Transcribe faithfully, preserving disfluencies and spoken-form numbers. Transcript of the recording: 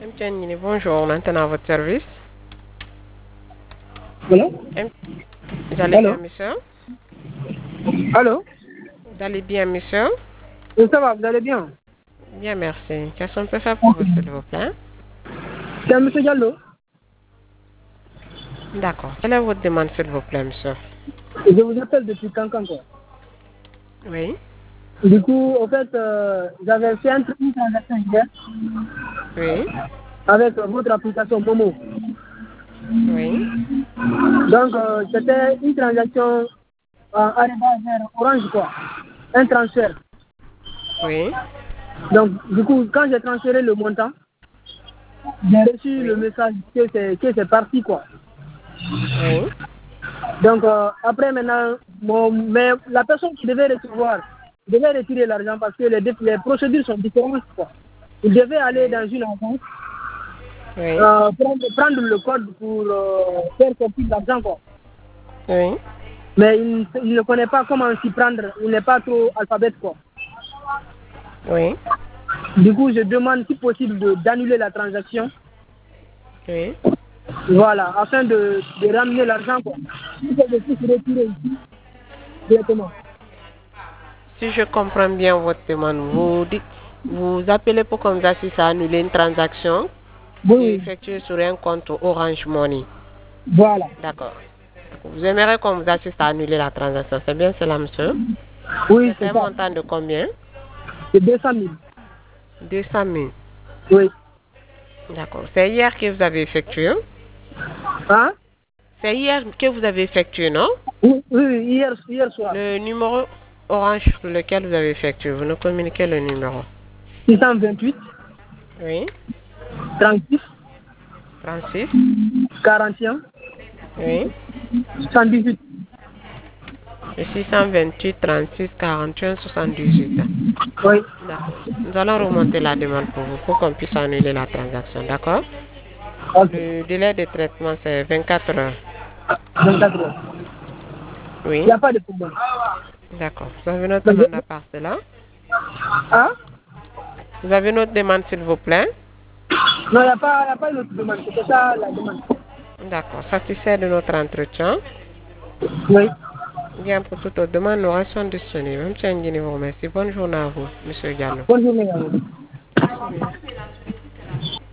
M T N, bonjour, maintenant à votre service. Allô? M- Vous allez Allô? bien, monsieur? Allô? Vous allez bien, monsieur? Oui, ça va, vous allez bien? Bien, merci. Qu'est-ce qu'on peut faire pour vous, s'il vous plaît? C'est M. Diallo. D'accord. Quelle est votre demande, s'il vous plaît, monsieur? Je vous appelle depuis Cancan, quoi. Oui, Du coup, en fait, euh, j'avais fait un- une transaction hier oui, avec euh, votre application Momo. oui, Donc, euh, c'était une transaction en arrivant vers Orange, quoi. Un transfert. oui, Donc, du coup, quand j'ai transféré le montant, j'ai reçu le oui, message que c'est que c'est parti, quoi. oui, Donc, euh, après, maintenant, mon, mais la personne qui devait recevoir devait retirer l'argent parce que les, les procédures sont différentes, quoi. Il devait aller oui, dans une agence, oui, euh, prendre, prendre le code pour euh, faire sortir l'argent, quoi. oui. Mais il, il ne connaît pas comment s'y prendre, il n'est pas trop alphabète, quoi. Oui, Du coup, je demande si possible de- d'annuler la transaction, oui. voilà, afin de, de ramener l'argent, quoi. Si je puisse retirer ici, directement. Si je comprends bien votre demande, vous dites, vous appelez pour qu'on vous assiste à annuler une transaction Oui, qui est oui, effectuée sur un compte Orange Money. voilà. D'accord. Vous aimeriez qu'on vous assiste à annuler la transaction. C'est bien cela, monsieur? Oui, C'est c'est un ça. montant de combien? C'est deux cent mille. Deux cent mille. Oui. D'accord. C'est hier que vous avez effectué? Hein? C'est hier que vous avez effectué, non? Oui, oui, hier, hier soir. Le numéro orange sur lequel vous avez effectué. Vous nous communiquez le numéro. six cent vingt-huit, Oui. trente-six, trente-six. quarante et un, Oui. soixante-dix-huit. Le six cent vingt-huit, trente-six, quarante et un, soixante-dix-huit. Oui. D'accord. Nous allons remonter la demande pour vous pour qu'on puisse annuler la transaction. D'accord? Ok. Le délai de traitement, c'est vingt-quatre heures. vingt-quatre heures. Il n'y Oui. a pas de problème. D'accord. Vous avez notre Donc, demande à je- part cela? Hein? Vous avez notre demande, s'il vous plaît? Non, il n'y a, pas- y a pas une autre demande. C'est ça la demande. D'accord. Satisfait de notre entretien? Oui. Bien, pour toute autre demande, nous restons disponibles. Monsieur Nguyen vous remercie. Bonne journée à vous, Monsieur Diallo. Bonne journée à vous.